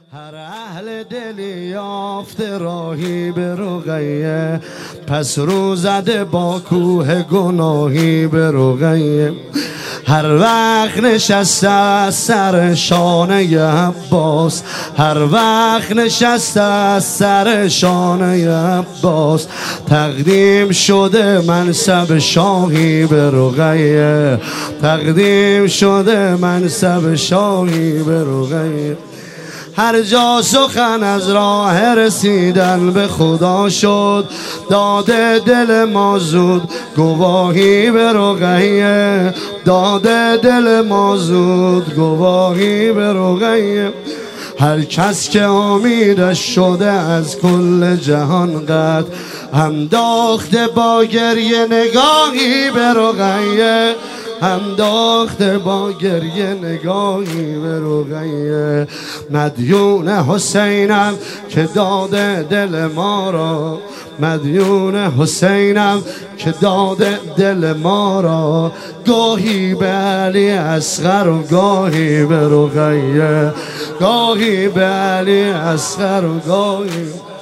هر اهل دلی یافته راهی به رقیه، پس رو زده با کوه گناهی به رقیه. هر وقت نشسته از سر شانه عباس، هر وقت نشسته از سر شانه عباس، تقدیم شده منصب شاهی به رقیه، تقدیم شده منصب شاهی به رقیه. هر جا سخن از راه رسیدن به خدا شد، داده دل ما زود گواهی به رقیه، داده دل ما زود گواهی به رقیه. هر کس که امیدش شده از کل جهان قد، انداخته با گریه نگاهی به رقیه، انداخته با گریه نگاهی به رقیه. مدیون حسینم که داده دل ما را، مدیون حسینم که داده دل ما را، گاهی به علی اصغر و گاهی به رقیه، گاهی به علی اصغر و گاهی.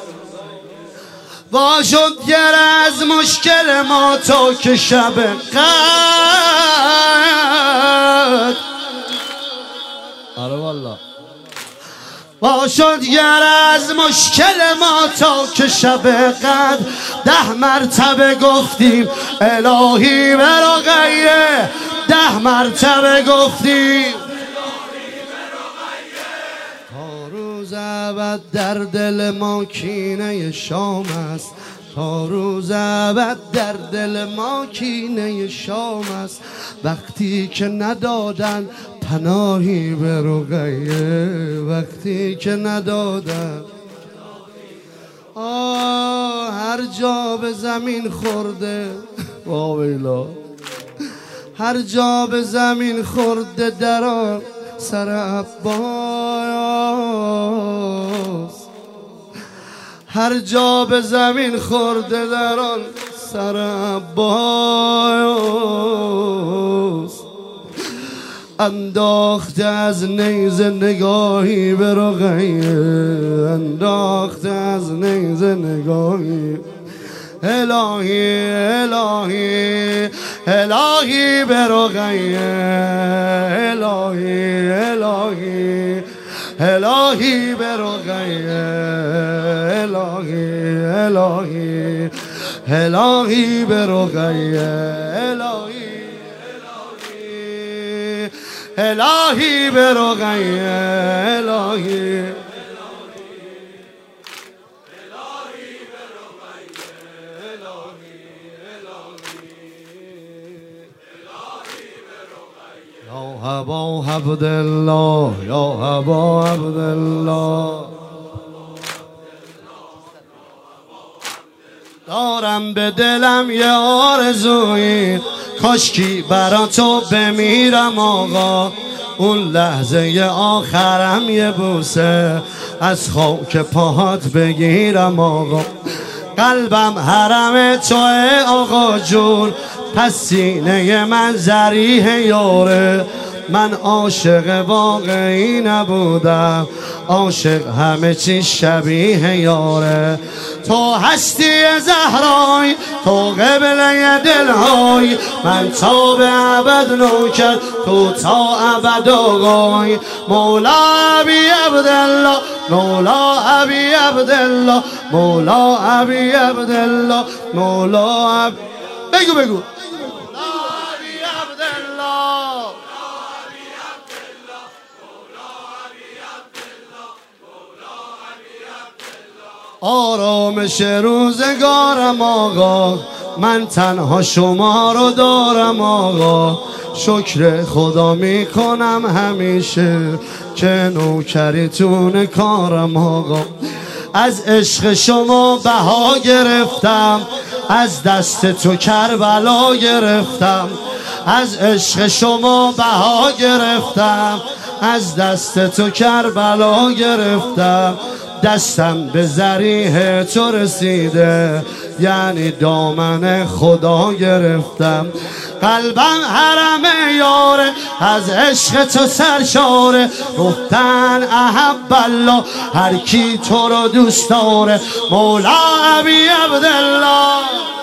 وا شد گر از مشکل ما تا که شب قدر، آره والله وا شد گر از مشکل ما تا که شب قدر، 10 مرتبه گفتیم الهی به رقیه، 10 مرتبه گفتیم روز ابد در دل ما کینه شام است، تا روز ابد در دل ما کینه شام است. وقتی که ندادن پناهی به رقیه، وقتی که ندادن هر جا به زمین خورده، واویلا هر جا به زمین خورده در آن سر عباس، هر جا به زمین خورده در آن سر عباس. انداخته از نیزه نگاهی به رقیه، انداخته از نیزه نگاهی. الهی الهی الهی به رقیه، الهی الهی الهی به رقیه، الهی الهی الهی به رقیه، الهی الهی به رقیه، الهی یا ابا عبدالله، یا ابا عبدالله. دارم به دلم یه آرزویی، کاشکی برا تو بمیرم آقا، اون لحظه آخرم یه بوسه از خاک پاهات بگیرم آقا. قلبم حرم توه آقا جون، پس سینه من ذریح یاره. من عاشق واقعی نبودم، عاشق همه چی شبیه یاره. تو هستی زهرای، تو قبله دلهای من، تا به ابد نوکر، تو تا ابد آقای. مولا ابی عبدالله، مولا ابی عبدالله، مولا ابی عبدالله، مولا بگو بگو آرامش روزگارم آقا، من تنها شما رو دارم آقا. شکر خدا میکنم همیشه که نوکریتون کارم آقا. از عشق شما بها گرفتم، از دست تو کربلا گرفتم. از عشق شما بها گرفتم، از دست تو کربلا گرفتم. دستم به ذریح تو رسیده، یعنی دامن خدا گرفتم. قلبم حرم یاره، از عشق تو سرشاره. گفتن احب الله، هر کی تو رو دوست داره. مولا ابی عبدالله،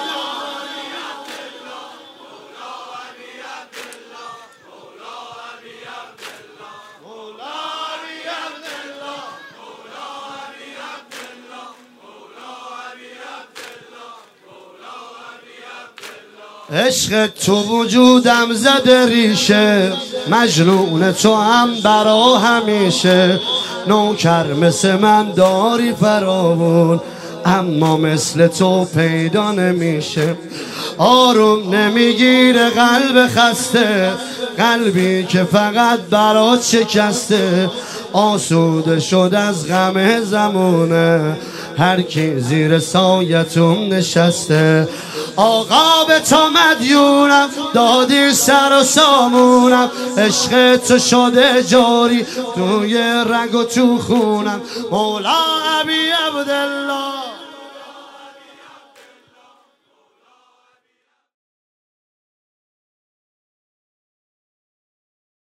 عشق تو وجودم زده ریشه، مجنون تو هم برا همیشه. نوکر مثل من داری فراوون، اما مثل تو پیدا نمیشه. آروم نمیگیره قلب خسته، قلبی که فقط برات شکسته. آسوده شد از غم زمونه، هر کی زیر سایتون نشسته. آقا به تو مدیونم، دادی سر و سامونم. عشق تو شده جاری توی رگ و تو خونم. مولا ابی عبدالله.